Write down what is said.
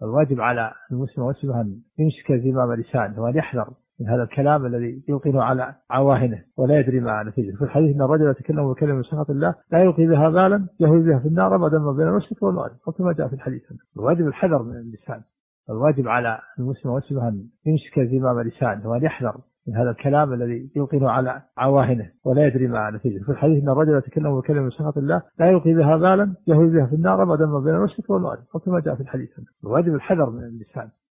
الواجب على المسلم والمسلمة أن يمسك زمام لسانه وأن يحذر من هذا الكلام الذي يلقيه على عواهنه ولا يدري ما نتيجه. في الحديث أن الرجل يتكلم بكلمة من سخط الله لا يلقي بها بالا يهوي بها في النار أبدا ما بين المشرق والمغرب، كما جاء في الحديث. الواجب الحذر من اللسان. الواجب على المسلم والمسلمة أن يمسك زمام لسانه وأن يحذر من هذا الكلام الذي يلقيه على عواهنه ولا يدري ما نتيجه. في الحديث أن الرجل يتكلم بكلمة من سخط الله لا يلقي بها بالا يهوي بها في النار أبدا ما بين المشرق والمغرب، كما جاء في الحديث. الواجب الحذر من اللسان.